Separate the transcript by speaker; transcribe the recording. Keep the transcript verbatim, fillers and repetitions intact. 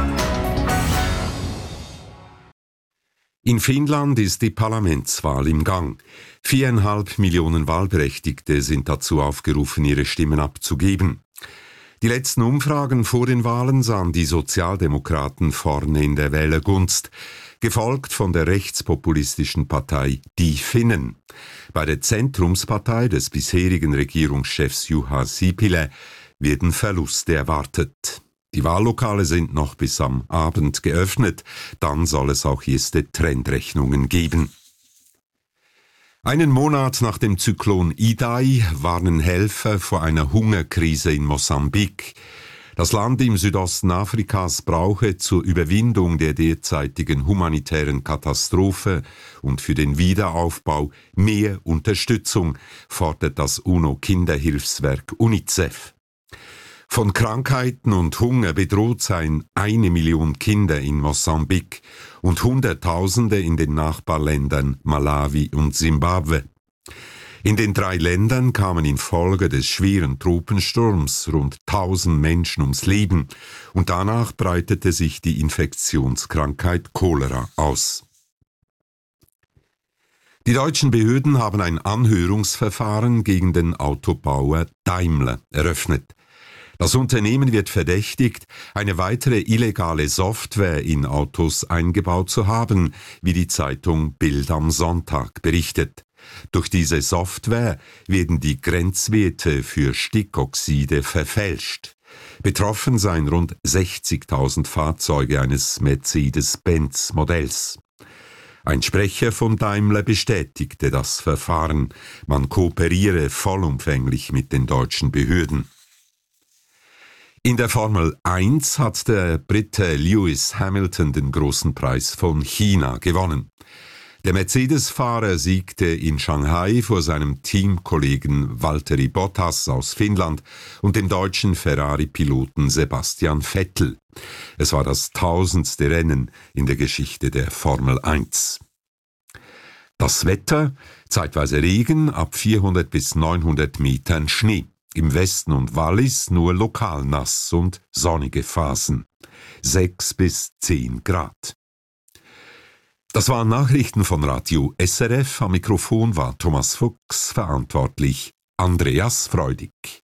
Speaker 1: In Finnland ist die Parlamentswahl im Gang. Viereinhalb Millionen Wahlberechtigte sind dazu aufgerufen, ihre Stimmen abzugeben. Die letzten Umfragen vor den Wahlen sahen die Sozialdemokraten vorne in der Wählergunst, gefolgt von der rechtspopulistischen Partei Die Finnen. Bei der Zentrumspartei des bisherigen Regierungschefs Juha Sipilä werden Verluste erwartet. Die Wahllokale sind noch bis am Abend geöffnet, dann soll es auch erste Trendrechnungen geben. Einen Monat nach dem Zyklon Idai warnen Helfer vor einer Hungerkrise in Mosambik. Das Land im Südosten Afrikas brauche zur Überwindung der derzeitigen humanitären Katastrophe und für den Wiederaufbau mehr Unterstützung, fordert das UNO-Kinderhilfswerk UNICEF. Von Krankheiten und Hunger bedroht seien eine Million Kinder in Mosambik und Hunderttausende in den Nachbarländern Malawi und Simbabwe. In den drei Ländern kamen infolge des schweren Tropensturms rund tausend Menschen ums Leben und danach breitete sich die Infektionskrankheit Cholera aus. Die deutschen Behörden haben ein Anhörungsverfahren gegen den Autobauer Daimler eröffnet. Das Unternehmen wird verdächtigt, eine weitere illegale Software in Autos eingebaut zu haben, wie die Zeitung Bild am Sonntag berichtet. Durch diese Software werden die Grenzwerte für Stickoxide verfälscht. Betroffen seien rund sechzigtausend Fahrzeuge eines Mercedes-Benz-Modells. Ein Sprecher von Daimler bestätigte das Verfahren. Man kooperiere vollumfänglich mit den deutschen Behörden. In der Formel eins hat der Brite Lewis Hamilton den großen Preis von China gewonnen. Der Mercedes-Fahrer siegte in Shanghai vor seinem Teamkollegen Valtteri Bottas aus Finnland und dem deutschen Ferrari-Piloten Sebastian Vettel. Es war das tausendste Rennen in der Geschichte der Formel eins. Das Wetter, zeitweise Regen, ab vierhundert bis neunhundert Metern Schnee. Im Westen und Wallis nur lokal nass und sonnige Phasen. sechs bis zehn Grad. Das waren Nachrichten von Radio S R F. Am Mikrofon war Thomas Fuchs, verantwortlich Andreas Freudig.